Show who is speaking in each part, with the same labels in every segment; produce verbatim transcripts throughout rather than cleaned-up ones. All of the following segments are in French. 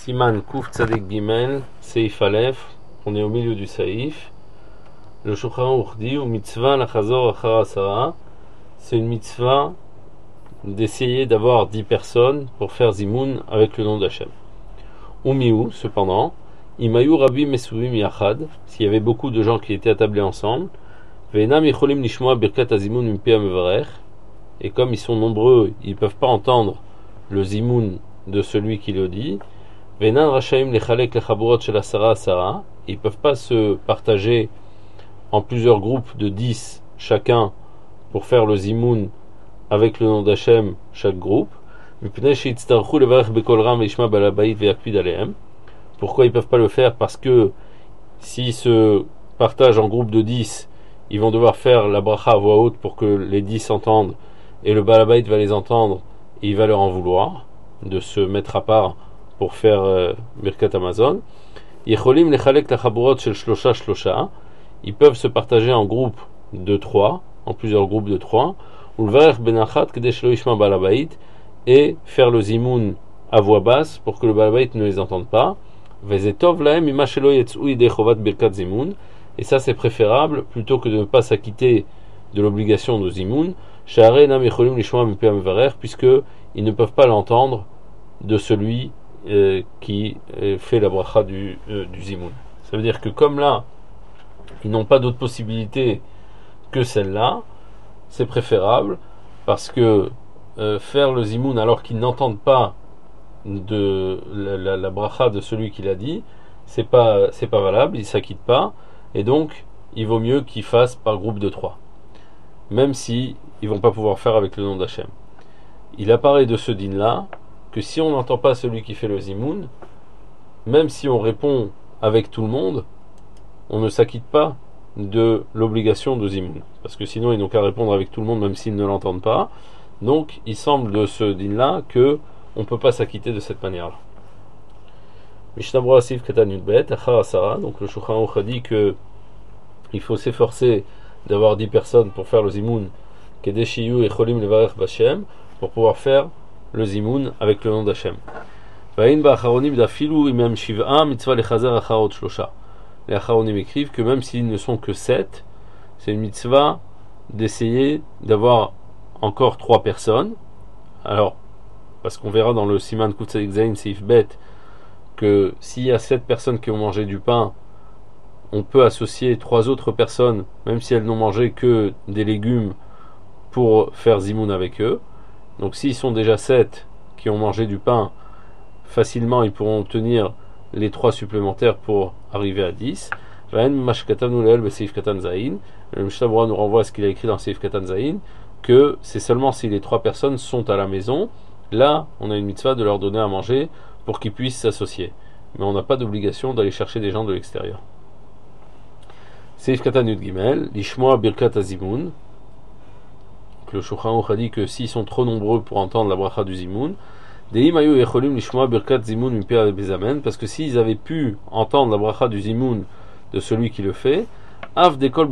Speaker 1: Siman Kuf Tzadik Gimel, Seif Aleph, on est au milieu du Saïf. Le Shulchan Aruch dit ou mitzvah lachazor achar asara, c'est une mitzvah d'essayer d'avoir dix personnes pour faire zimoun avec le nom d'Hachem. Ou miou, cependant, imayu rabbi mesuvim yachad, s'il y avait beaucoup de gens qui étaient attablés ensemble, ve'enam yicholim lishmoa birkat azimoun mimpi hamevarech, et comme ils sont nombreux, ils ne peuvent pas entendre le zimoun de celui qui le dit. Ve'enan rashaim lechalek lechaburot shel asara asara, ils ne peuvent pas se partager en plusieurs groupes de dix chacun pour faire le zimoun avec le nom d'Hachem chaque groupe. Pourquoi ils ne peuvent pas le faire? Parce que s'ils se partagent en groupe de dix, ils vont devoir faire la bracha à voix haute pour que les dix entendent, et le balabait va les entendre et il va leur en vouloir de se mettre à part pour faire euh, Birkat Hamazon. Ils peuvent se partager en groupe de trois, en plusieurs groupes de trois, et faire le zimoun à voix basse pour que le balabait ne les entende pas. Et ça c'est préférable plutôt que de ne pas s'acquitter de l'obligation de zimoun, puisque ils ne peuvent pas l'entendre de celui euh, qui euh, fait la bracha du, euh, du zimoun. Ça veut dire que comme là ils n'ont pas d'autre possibilité que celle-là, c'est préférable, parce que euh, faire le zimoun alors qu'ils n'entendent pas de la, la, la bracha de celui qui l'a dit, c'est pas c'est pas valable, ils s'acquittent pas, et donc il vaut mieux qu'ils fassent par groupe de trois, même si ils vont pas pouvoir faire avec le nom d'Hachem. Il apparaît de ce din là que si on n'entend pas celui qui fait le zimoun, même si on répond avec tout le monde, on ne s'acquitte pas de l'obligation de zimoun, parce que sinon ils n'ont qu'à répondre avec tout le monde même s'ils ne l'entendent pas. Donc il semble de ce din là que on ne peut pas s'acquitter de cette manière là. Mishnah Berurah Sif Katan Yudbet Achar Asara, donc le Shulchan Aruch a dit que il faut s'efforcer d'avoir dix personnes pour faire le zimoun Kedei shiyu echolim levarech b'Hashem, pour pouvoir faire le zimoun avec le nom d'Hachem. Va'in ba'acharonim dafilu imem shiv'a mitzvah lechazer acharot shlosha. Les acharonim écrivent que même s'ils ne sont que sept, c'est une mitzvah d'essayer d'avoir encore trois personnes. Alors, parce qu'on verra dans le Siman Kuf Tzadik Zayin Seif Bet que s'il y a sept personnes qui ont mangé du pain, on peut associer trois autres personnes, même si elles n'ont mangé que des légumes, pour faire zimoun avec eux. Donc s'ils sont déjà sept qui ont mangé du pain, facilement ils pourront obtenir les trois supplémentaires pour arriver à dix. Le Mishnah Berurah nous renvoie à ce qu'il a écrit dans Seif Katan Zayin, que c'est seulement si les trois personnes sont à la maison, là on a une mitzvah de leur donner à manger pour qu'ils puissent s'associer. Mais on n'a pas d'obligation d'aller chercher des gens de l'extérieur. Seif Katan Yud Gimel, Lishmoa Birkat Azimoun. Le Shulchan Aruch a dit que s'ils sont trop nombreux pour entendre la bracha du zimoun, parce que s'ils avaient pu entendre la bracha du zimoun de celui qui le fait, bien qu'ils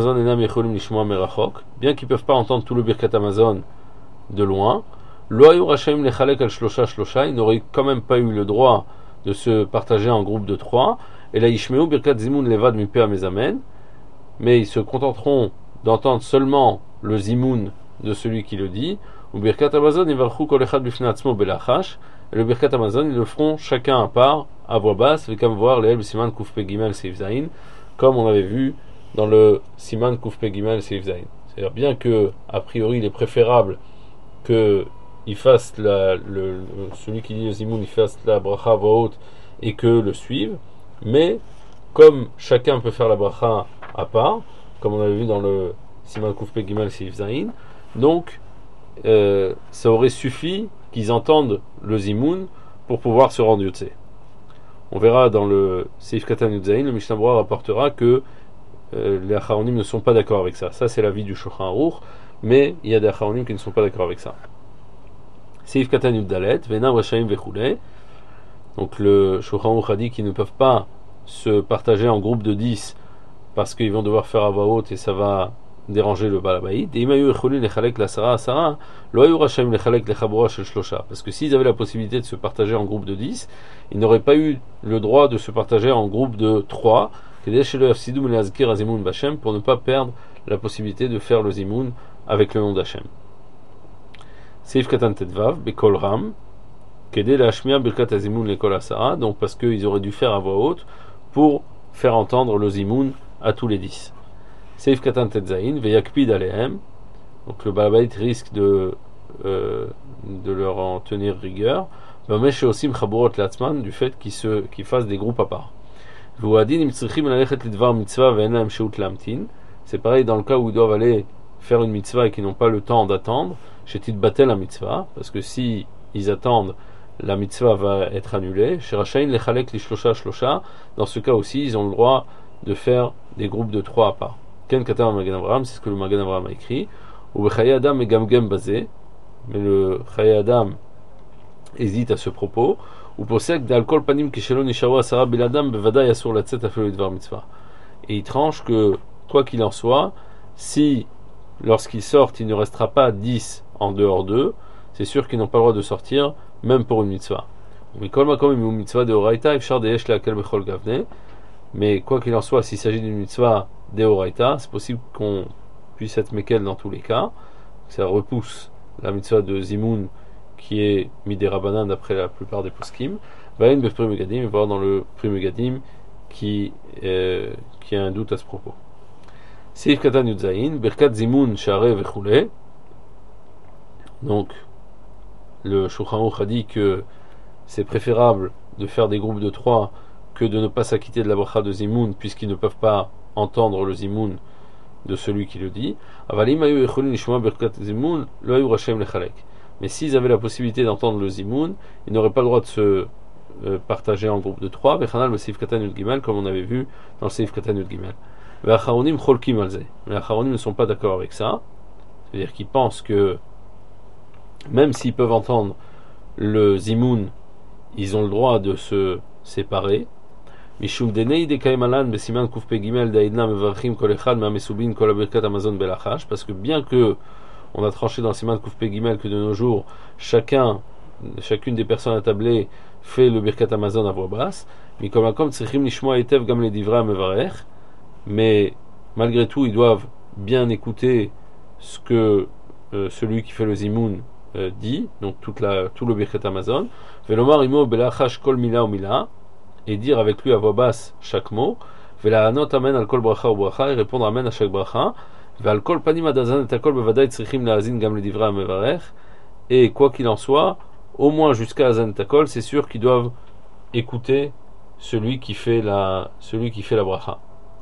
Speaker 1: ne peuvent pas entendre tout le birkat hamazon de loin, ils n'auraient quand même pas eu le droit de se partager en groupe de trois, et la yishmeu birkat zimoun levad mipe hamezamen, mais ils se contenteront d'entendre seulement le zimoun de celui qui le dit, ou birkat hamazon yivarchu kol echad bifnei atzmo belachash, et le birkat hamazon ils le feront chacun à part à voix basse, et comme voir les siman kuf pe gimel seif zayin, comme on avait vu dans le siman kuf pe gimel seif zayin. C'est-à-dire bien que a priori il est préférable que il fasse la, le, le, celui qui dit le zimoun il fasse la bracha à voix haute et que le suive, mais comme chacun peut faire la bracha à part, comme on avait vu dans le siman kuf pe gimel seif zayin, donc euh, ça aurait suffi qu'ils entendent le zimoun pour pouvoir se rendre yotze. On verra dans le Seif Katan Yud Zayin, le Mishnah Berurah rapportera que euh, les acharonim ne sont pas d'accord avec ça. Ça c'est l'avis du Shulchan Aruch, mais il y a des acharonim qui ne sont pas d'accord avec ça. Seif Katan Yud Dalet, Ve'enam rashaim vechulei. Donc le Shulchan Aruch a dit qu'ils ne peuvent pas se partager en groupe de dix parce qu'ils vont devoir faire à voix haute et ça va déranger le balabait. Et imayu echolin lechalek la sara asara, lo ayu rachem lechalek lechabura shel shlosha. Parce que s'ils avaient la possibilité de se partager en groupe de dix, ils n'auraient pas eu le droit de se partager en groupe de trois, pour ne pas perdre la possibilité de faire le zimoun avec le nom d'Hachem. Seif katan tetvav, bekol ram, kede la hashmia birkat azimoun lekol asara, donc parce qu'ils auraient dû faire à voix haute pour faire entendre le zimoun à tous les dix. Seif katan tetzain, veyakpid alehem, donc le balabait risque de, euh, de leur en tenir rigueur, mais aussi mchaburot latzman, du fait qu'ils se, qu'ils fassent des groupes à part. C'est pareil dans le cas où ils doivent aller faire une mitzvah et qu'ils n'ont pas le temps d'attendre, chez Tidbatel la mitzvah, parce que si ils attendent, la mitzvah va être annulée. Chez Rachaïn lechalek lishlosha shlosha, dans ce cas aussi, ils ont le droit de faire des groupes de trois à part. Ken katam Magen Avraham, c'est ce que le Magen Avraham a écrit. Ou bechaye adam megamgem basé, mais le chaye adam hésite à ce propos. Ou possède d'alcool panim kishelon nishawa asara biladam bevada yasur latzet afelo idvar mitzvah. Et il tranche que, quoi qu'il en soit, si lorsqu'ils sortent, il ne restera pas dix en dehors d'eux, c'est sûr qu'ils n'ont pas le droit de sortir, même pour une mitzvah. Mais quoi qu'il en soit, s'il s'agit d'une mitzvah deoraita, c'est possible qu'on puisse être mekel dans tous les cas. Ça repousse la mitzvah de zimoun qui est midé rabanan d'après la plupart des poskim. Va une befri megadim, voir dans le prix megadim qui euh, qui a un doute à ce propos. Seif katan yudzaïn, berkat zimoun share vechule. Donc le Shulchan Aruch a dit que c'est préférable de faire des groupes de trois que de ne pas s'acquitter de la bracha de zimoun, puisqu'ils ne peuvent pas entendre le zimoun de celui qui le dit. Avalim ayu echolin lishma berkat zimoun, lo ayu rachem lechalek. Mais s'ils avaient la possibilité d'entendre le zimoun, ils n'auraient pas le droit de se euh, partager en groupe de trois. Vechanal le seif katan yud gimel, comme on avait vu dans le seif katan yud gimel. Ve'acharonim cholkim alze. Mais les acharonim ne sont pas d'accord avec ça. C'est-à-dire qu'ils pensent que même s'ils peuvent entendre le zimoun, ils ont le droit de se séparer. Mishum denei de kaimalan besiman kufpe gimel daidna mevarchim kol echad ma'mesubin kol abirkat amazon belachash, parce que bien que on a tranché dans le siman kufpe gimel que de nos jours chacun chacune des personnes attablées fait le birkat amazon à voix basse, mikomakom tzrichim lishmoa etev gam le divra mevarech, mais malgré tout ils doivent bien écouter ce que euh, celui qui fait le zimoun Euh, dit, donc toute la, tout le birkat Amazon, velomar imo belachash kol mila ou mila, et dire avec lui à voix basse chaque mot, vela anot amen al kol bracha ou bracha, et répondre amen à chaque bracha, vel kol panim adazan et akol bevadai tzrichim laazin gam le divra mevarech, et quoi qu'il en soit, au moins jusqu'à azan et akol, c'est sûr qu'ils doivent écouter celui qui fait la, celui qui fait la bracha.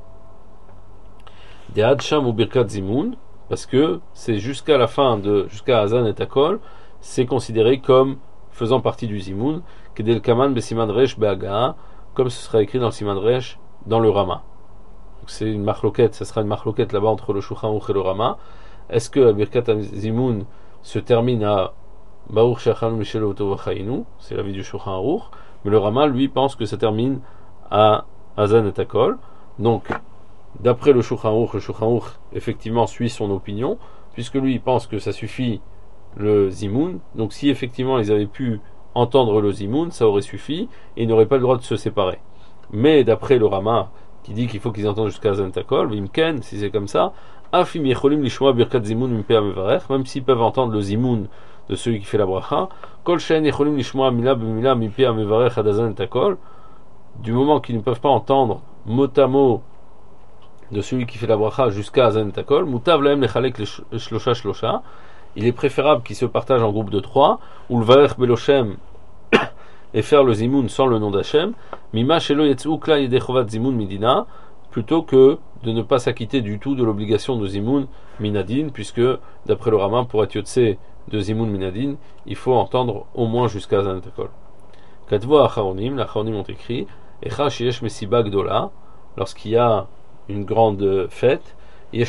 Speaker 1: De adsham ou birkat zimoun, parce que c'est jusqu'à la fin de jusqu'à Hazan et Akol, c'est considéré comme faisant partie du Zimoun, Kedel Kaman Besiman Resh Be'agaa, comme ce sera écrit dans le Siman Resh dans le Rama. Donc c'est une marloquette, ça sera une marloquette là-bas entre le Shulchan Aruch et le Rama. Est-ce que la Birkat Zimoun se termine à Baruch Shachanu Mishel Otovachayinu, c'est l'avis du Shulchan Aruch, mais le Rama lui pense que ça termine à Hazan et Akol. Donc d'après le Shulchan Aruch, le Shulchan Aruch effectivement suit son opinion, puisque lui il pense que ça suffit le zimoun. Donc si effectivement ils avaient pu entendre le zimoun, ça aurait suffi et ils n'auraient pas le droit de se séparer. Mais d'après le Rama qui dit qu'il faut qu'ils entendent jusqu'à Zantakol, Vimken, si c'est comme ça, Afim yecholim lishmoa birkat zimoun mimpea mevarech, même s'ils peuvent entendre le zimoun de celui qui fait la bracha, Kol she'en yecholim lishmoa mila b'mila mimpea mevarech ad Zantakol, du moment qu'ils ne peuvent pas entendre mot à mot de celui qui fait la bracha jusqu'à Hazan et Akol, mutav lahem lechalek shlosha shlosha, il est préférable qu'ils se partagent en groupe de trois, ou le varech beloshem et faire le zimoun sans le nom d'Hachem, mima shelo yetzu kla yedei chovat zimoun midina, plutôt que de ne pas s'acquitter du tout de l'obligation de zimoun minadin, puisque d'après le Rama, pour être yotse de zimoun minadin, il faut entendre au moins jusqu'à Hazan et Akol. Katvo acharonim, les acharonim ont écrit, echa sheyesh mesiba gdola, lorsqu'il y a une grande fête, il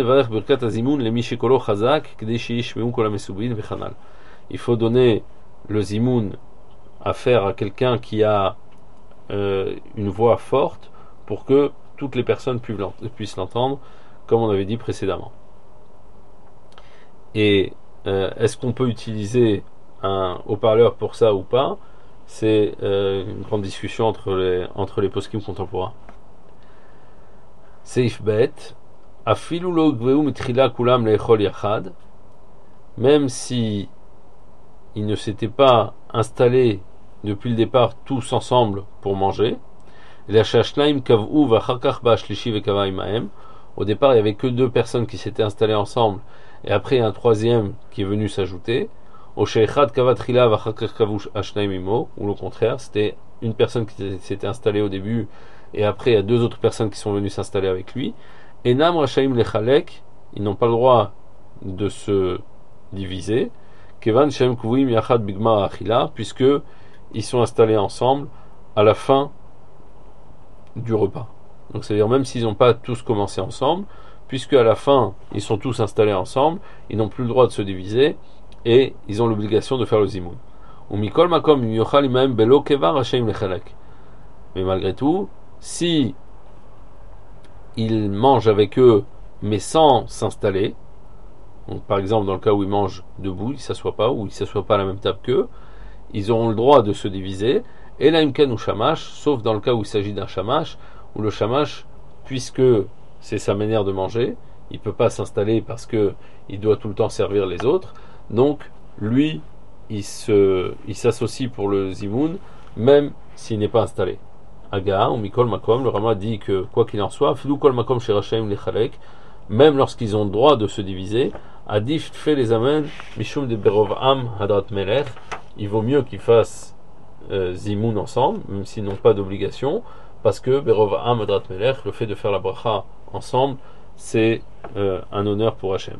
Speaker 1: faut donner le zimoun à faire à quelqu'un qui a euh, une voix forte pour que toutes les personnes puissent l'entendre, comme on avait dit précédemment. Et euh, est-ce qu'on peut utiliser un haut-parleur pour ça ou pas? C'est euh, une grande discussion entre les, entre les poskim contemporains. Seif bet, afilu lo gveu mitrila kulam leechol yachad, même si ils ne s'étaient pas installés depuis le départ tous ensemble pour manger. Au départ, il n'y avait que deux personnes qui s'étaient installées ensemble, et après il y a un troisième qui est venu s'ajouter. Ou le contraire, c'était une personne qui s'était installée au début, et après il y a deux autres personnes qui sont venues s'installer avec lui. Enam Rashaim Lechalek, ils n'ont pas le droit de se diviser. Kevan Shem Kuvim Yachad Bigma Achila, puisque ils sont installés ensemble à la fin du repas. Donc c'est-à-dire même s'ils n'ont pas tous commencé ensemble, puisque à la fin ils sont tous installés ensemble, ils n'ont plus le droit de se diviser et ils ont l'obligation de faire le zimoun. Ou mikol makom yochal imaim belo kevar hashem lechalek. Mais malgré tout, si ils mangent avec eux mais sans s'installer, donc par exemple dans le cas où ils mangent debout, ils ne s'assoient pas, ou ils ne s'assoient pas à la même table qu'eux, ils auront le droit de se diviser. Et là, imken ou shamash, sauf dans le cas où il s'agit d'un shamash, où le shamash, puisque c'est sa manière de manger, il ne peut pas s'installer parce que il doit tout le temps servir les autres. Donc, lui, il se, il s'associe pour le zimoun, même s'il n'est pas installé. Aga, ou mikol makom, le Rama dit que quoi qu'il en soit, filou kol makom shirashaim lechalek, même lorsqu'ils ont le droit de se diviser, adif fait les amènes, mishum de berov am hadrat melech, il vaut mieux qu'ils fassent euh, zimoun ensemble, même s'ils n'ont pas d'obligation, parce que berov am hadrat melech, le fait de faire la bracha ensemble, c'est euh, un honneur pour Hachem.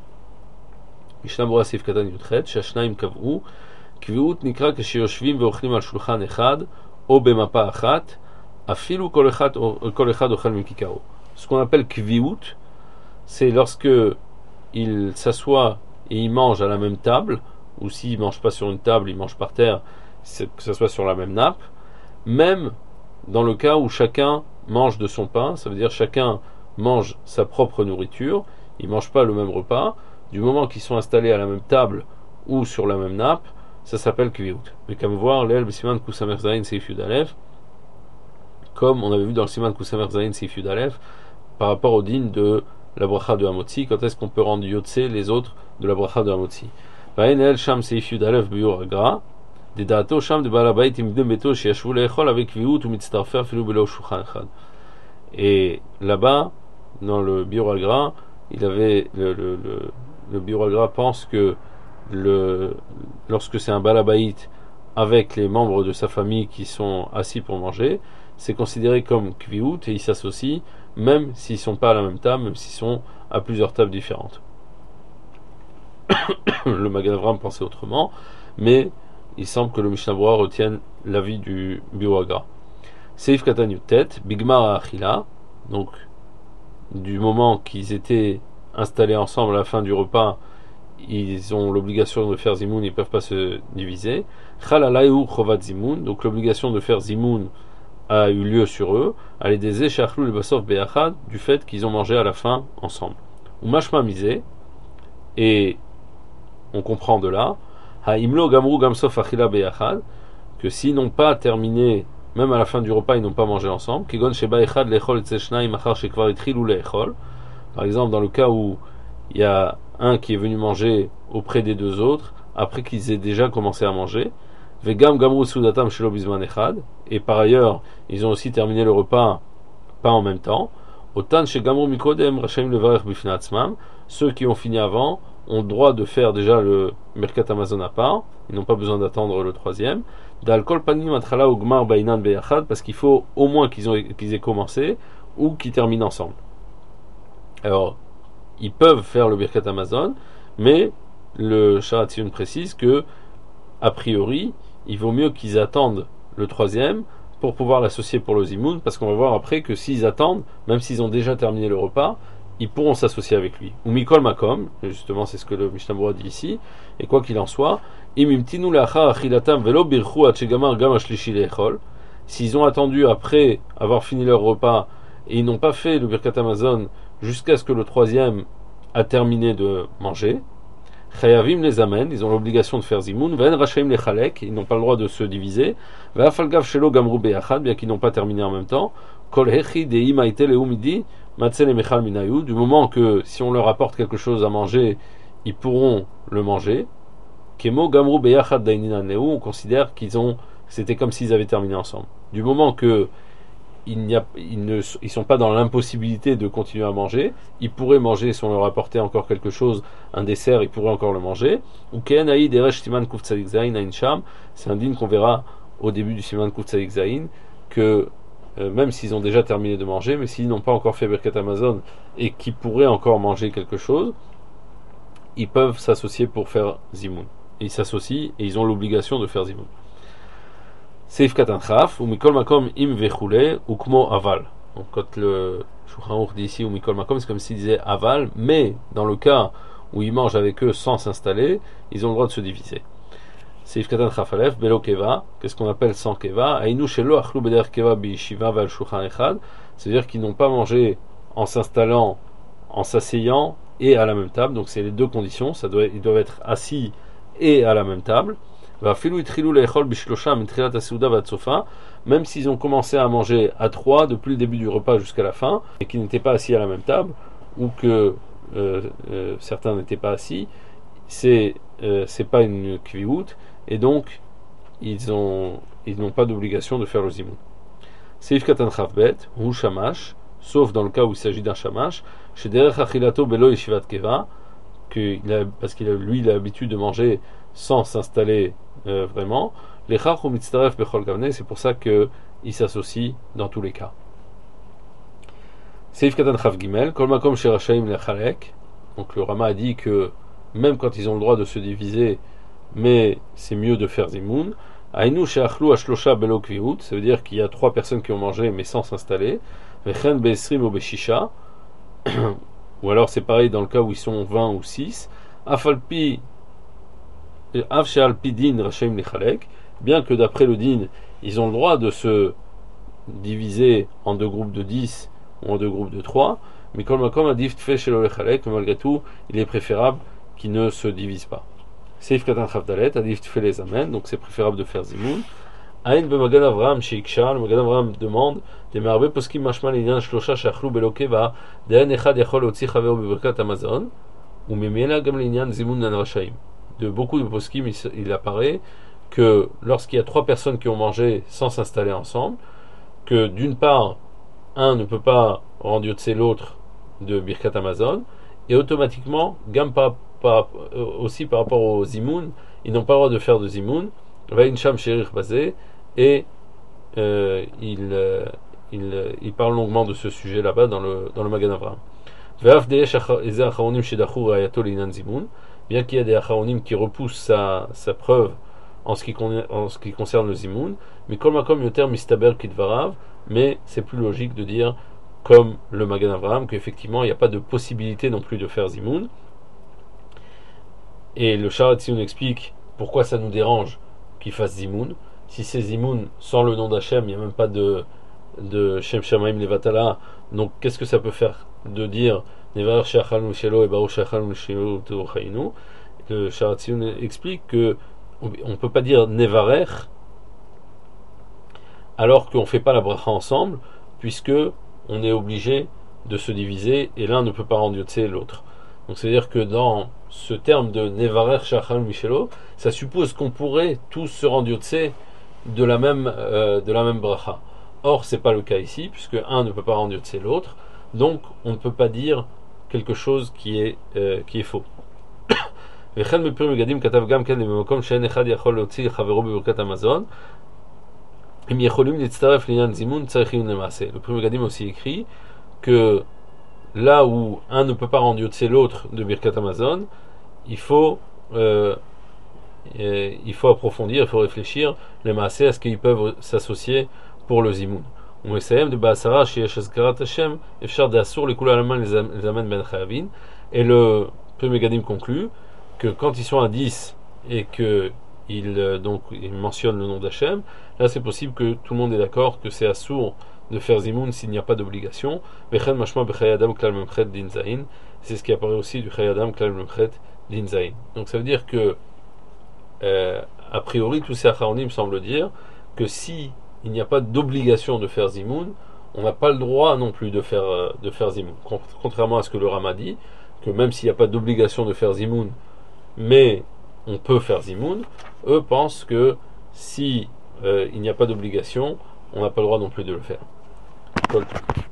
Speaker 1: Mishnah Berurah Seif Katan Yudchet, Shashnaim Kav'u, Kviut Nikra Keshiyoshvim Veochlim al Shulchan Echad, O Bemapa Achat, Afilu Kol Echad Ochel Mikikao. Ce qu'on appelle Kviut, c'est lorsque ils s'assoient et ils mangent à la même table, ou s'ils ne mangent pas sur une table, ils mangent par terre, que ce soit sur la même nappe, même dans le cas où chacun mange de son pain, ça veut dire chacun mange sa propre nourriture, ils ne mangent pas le même repas, du moment qu'ils sont installés à la même table ou sur la même nappe, ça s'appelle Kviut. Mais comme voir, l'El Siman Kusamer Zayin Seif Yud Aleph, comme on avait vu dans le Siman Kusamer Zayin Seif Yud Aleph, par rapport au din de la bracha de Hamotzi, quand est-ce qu'on peut rendre Yotse les autres de la bracha de Hamotzi. Vaïn El Sham Seif Yud Aleph Biur Agra, des dato Sham de Balabait Imdem Beto Shiashvu Leechol avec Kviut ou Mitztarfer Filou Belo Shulchan Echad. Et là-bas, dans le Biur Agra, il avait le, le, le, le Biur Agra pense que le, lorsque c'est un Balabait avec les membres de sa famille qui sont assis pour manger, c'est considéré comme Kviut et ils s'associent même s'ils ne sont pas à la même table, même s'ils sont à plusieurs tables différentes. Le Magen Avraham pensait autrement, mais il semble que le Mishnah Berurah retienne l'avis du Biur Agra. Seif Katan Yutet, Bigmar Achila, donc du moment qu'ils étaient installés ensemble à la fin du repas, ils ont l'obligation de faire zimoun, ils ne peuvent pas se diviser. Chalalayu chovat zimoun, donc l'obligation de faire zimoun a eu lieu sur eux, allez des écharlou le basov beachad, du fait qu'ils ont mangé à la fin ensemble. Ou mashma misé, et on comprend de là, ha imlo gamru gamsof achila beachad, que s'ils n'ont pas terminé, même à la fin du repas, ils n'ont pas mangé ensemble. Kigon sheba echad lechol etzeshnaim machar shekvar itrilu lechol. Par exemple, dans le cas où il y a un qui est venu manger auprès des deux autres, après qu'ils aient déjà commencé à manger. Vegam gamru sudatam shelo bizman echad. Et par ailleurs, ils ont aussi terminé le repas pas en même temps. Otan she gamru mikodem rashaim levarech bifnei atzmam. Ceux qui ont fini avant ont le droit de faire déjà le Merkat Amazon à part. Ils n'ont pas besoin d'attendre le troisième. Dal kol panim atchala ou gmar bainan beyachad, parce qu'il faut au moins qu'ils, ont, qu'ils aient commencé ou qu'ils terminent ensemble. Alors, ils peuvent faire le Birkat Amazon, mais le Sharat Tziyun précise que, a priori, il vaut mieux qu'ils attendent le troisième pour pouvoir l'associer pour le Zimoun, parce qu'on va voir après que s'ils attendent, même s'ils ont déjà terminé le repas, ils pourront s'associer avec lui. Ou Mikol Makom, justement c'est ce que le Mishnah Berurah dit ici, et quoi qu'il en soit, s'ils ont attendu après avoir fini leur repas et ils n'ont pas fait le Birkat Amazon jusqu'à ce que le troisième a terminé de manger, Chayavim les amène, ils ont l'obligation de faire zimoun. Ven rachaim les chalek, ils n'ont pas le droit de se diviser. Ve'afalgav shelo gamru beyachad, bien qu'ils n'ont pas terminé en même temps. Kol hechi deim aite leumidi matzel et mechal minayu. Du moment que si on leur apporte quelque chose à manger, ils pourront le manger. Kemo gamru beyachad dainina neu, on considère qu'ils ont, c'était comme s'ils avaient terminé ensemble. Du moment que Ils, n'y a, ils ne ils sont pas dans l'impossibilité de continuer à manger, ils pourraient manger si on leur apportait encore quelque chose, un dessert, ils pourraient encore le manger. Ou Kenaï Deresh Siman Kuf Tzadik Zayin Ain Sham, c'est un din qu'on verra au début du Siman Kuf Tzadik Zayin, que euh, même s'ils ont déjà terminé de manger, mais s'ils n'ont pas encore fait Birkat Hamazon et qu'ils pourraient encore manger quelque chose, ils peuvent s'associer pour faire Zimoun. Ils s'associent et ils ont l'obligation de faire Zimoun. Seif katan chaf, ou mikol makom im vechule, ou kmo aval. Donc quand le Shulchan Aruch dit ici ou mikol makom, c'est comme s'il disait aval, mais dans le cas où ils mangent avec eux sans s'installer, ils ont le droit de se diviser. Seif katan chaf alef, belo keva, qu'est-ce qu'on appelle sans keva, ainu shelo achlu beder keva bi shiva val shulchan echad, c'est-à-dire qu'ils n'ont pas mangé en s'installant, en s'asseyant et à la même table, donc c'est les deux conditions, ça doit, ils doivent être assis et à la même table. Même s'ils ont commencé à manger à trois depuis le début du repas jusqu'à la fin et qu'ils n'étaient pas assis à la même table ou que euh, euh, certains n'étaient pas assis, c'est euh, c'est pas une kviout et donc ils ont ils n'ont pas d'obligation de faire le zimoun. Seif katan chavbet ou shamash, sauf dans le cas où il s'agit d'un shamash, chez derech achilato belo yeshivat keva, que il a, parce qu'il a, lui il a l'habitude de manger sans s'installer euh, vraiment, les chach ou mitztaref bechol kavne, c'est pour ça que ils s'associent dans tous les cas. Seif katan chav gimel, kol makom sherashaim lechalek. Donc le Rama a dit que même quand ils ont le droit de se diviser, mais c'est mieux de faire zimoun. Ainu sheachlu ashlosha belo kviut, ça veut dire qu'il y a trois personnes qui ont mangé mais sans s'installer. Vechen beesrim ou beshisha, ou alors c'est pareil dans le cas où ils sont vingt ou six. Afalpi Av she'al pi din rashaim lechalek, bien que d'après le din, ils ont le droit de se diviser en deux groupes de dix ou en deux groupes de trois, mais kol makom adif tfeh shelo lechalek, mais malgré tout, il est préférable qu'ils ne se divisent pas. Seif katan chavdalet, adif tfeh les amen, donc c'est préférable de faire zimoun. Aïn be Magen Avraham sheiksha, le Magen Avraham demande des marbe poskim mashmal inyan shlosha shachlu belokeva, de'en echad yachol otzi chavero bebirkat Hamazon, ou memela gam l'inyan zimoun nan rashaim. De beaucoup de poskim, il, il apparaît que lorsqu'il y a trois personnes qui ont mangé sans s'installer ensemble, que d'une part, un ne peut pas rendre yotse l'autre de Birkat Hamazon, et automatiquement, gam par, par, aussi par rapport au zimoun, ils n'ont pas le droit de faire de zimoun, va une sham sherich basé, et euh, il, euh, il, euh, il parle longuement de ce sujet là-bas dans le, dans le Magen Avraham. Bien qu'il y ait des acharonim qui repoussent sa, sa preuve en ce, qui con, en ce qui concerne le zimoun, mais kol makom yoter mistaber kidvarav, mais c'est plus logique de dire comme le Magen Avraham qu'effectivement il n'y a pas de possibilité non plus de faire zimoun. Et le Sharat Tziyun explique pourquoi ça nous dérange qu'il fasse zimoun. Si c'est zimoun sans le nom d'Hachem, il n'y a même pas de de Shem Shamaim Levatala, donc qu'est-ce que ça peut faire de dire Nevar Sheachalnu Shelo et Baruch Sheachalnu Shelo Teruchaynu? Le Sharat Tziyun explique que on ne peut pas dire Nevarech alors qu'on ne fait pas la bracha ensemble, puisque on est obligé de se diviser et l'un ne peut pas rendre yotse l'autre. Donc c'est à dire que dans ce terme de Nevarech Sheachalnu Shelo, ça suppose qu'on pourrait tous se rendre yotse de la même euh, de la même bracha. Or, c'est pas le cas ici, puisque un ne peut pas rendre yotse l'autre, donc on ne peut pas dire quelque chose qui est, euh, qui est faux. Le Pri Megadim aussi écrit que là où un ne peut pas rendre yotse l'autre de Birkat Hamazon, il faut euh, euh, il faut approfondir, il faut réfléchir les maaseh à ce qu'ils peuvent s'associer pour le zimoun. On essaie de Baasara chez Shazkarat Hashem, Efshar de Assour, les couleurs allemands les amènent Ben Chavin. Et le Pri Megadim conclut que quand ils sont à dix et que il, donc, il mentionne le nom d'Hachem, là c'est possible que tout le monde est d'accord que c'est Assour de faire zimoun s'il n'y a pas d'obligation. Bechen Mashma Bechayadam Klal Memchet Din Zain, c'est ce qui apparaît aussi du Chayadam Klal Memchet l'inzaïn. Donc ça veut dire que, euh, a priori, tous ces acharonim semblent dire que si il n'y a pas d'obligation de faire zimoun, on n'a pas le droit non plus de faire, euh, de faire zimoun. Contrairement à ce que le Rama dit, que même s'il n'y a pas d'obligation de faire zimoun, mais on peut faire zimoun, eux pensent que si euh, il n'y a pas d'obligation, on n'a pas le droit non plus de le faire.